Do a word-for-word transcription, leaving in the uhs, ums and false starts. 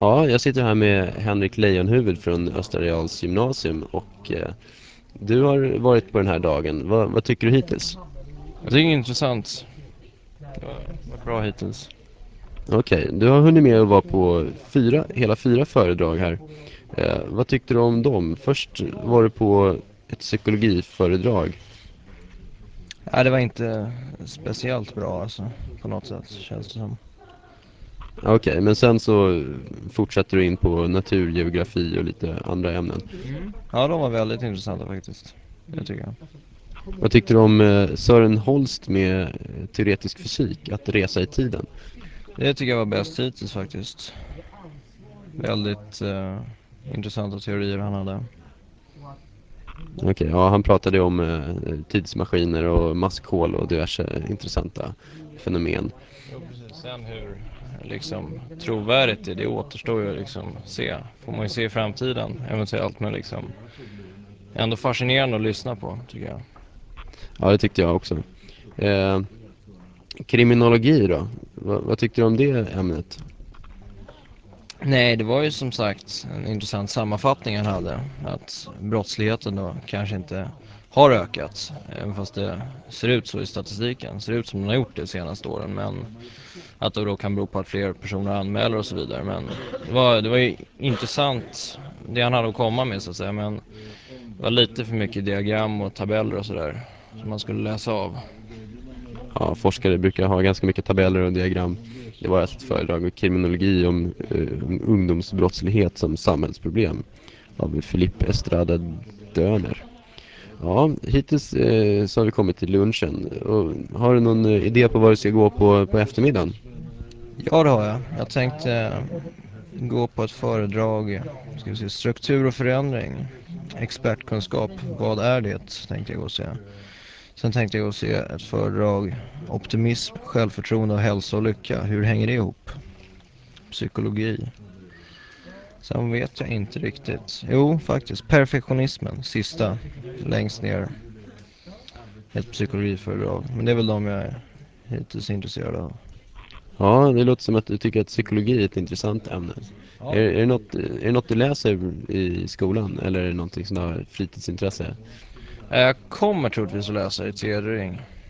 Ja, jag sitter här med Henrik Leijonhufvud från Östra Reals gymnasium och eh, du har varit på den här dagen. Vad, vad tycker du hittills? Jag tycker det är intressant. Det har varit bra hittills. Okej, du har hunnit med att vara på fyra, hela fyra föredrag här. Eh, vad tyckte du om dem? Först var du på ett psykologiföredrag. Ja, det var inte speciellt bra alltså, på något sätt känns det som. Okej, men sen så fortsätter du in på naturgeografi och lite andra ämnen. Mm. Ja, de var väldigt intressanta faktiskt. Det tycker jag. Vad tyckte du om eh, Sören Holst med eh, teoretisk fysik, att resa i tiden? Det tycker jag var bäst hittills faktiskt. Väldigt eh, intressanta teorier han hade. Okej, ja, han pratade om eh, tidsmaskiner och maskhål och diverse intressanta fenomen. Jo, precis. Sen hur liksom trovärdigt det, det återstår ju liksom se. Får man ju se i framtiden eventuellt, men liksom ändå fascinerande att lyssna på tycker jag. Ja, det tyckte jag också. Eh, kriminologi då? Va, vad tyckte du om det ämnet? Nej, det var ju som sagt en intressant sammanfattning han hade. Att brottsligheten då kanske inte har ökat. Även fast det ser ut så i statistiken. Ser ut som den har gjort det de senaste åren. Men att det då kan bero på att fler personer anmäler och så vidare. Men det var, det var ju intressant det han hade att komma med så att säga. Men det var lite för mycket diagram och tabeller och sådär som man skulle läsa av. Ja, forskare brukar ha ganska mycket tabeller och diagram. Det var ett föredrag om kriminologi om, eh, om ungdomsbrottslighet som samhällsproblem av Philippe Estrada Döner. Ja, hittills eh, så har vi kommit till lunchen. Och har du någon eh, idé på vad du ska gå på på eftermiddagen? Ja, det har jag. Jag tänkte eh, gå på ett föredrag. Ska vi se, struktur och förändring. Expertkunskap, vad är det? Tänkte jag gå och se. Sen tänkte jag gå och se ett föredrag. Optimism, självförtroende och hälsa och lycka. Hur hänger det ihop? Psykologi. Sen vet jag inte riktigt. Jo, faktiskt. Perfektionismen, sista. Längst ner. Ett psykologiföredrag. Men det är väl de jag är hittills intresserad av. Ja, det låter som att du tycker att psykologi är ett intressant ämne. Är, Ja. är, det något, är det något du läser i skolan eller är det någonting som har fritidsintresse? Jag kommer troligtvis att läsa i tredje ring.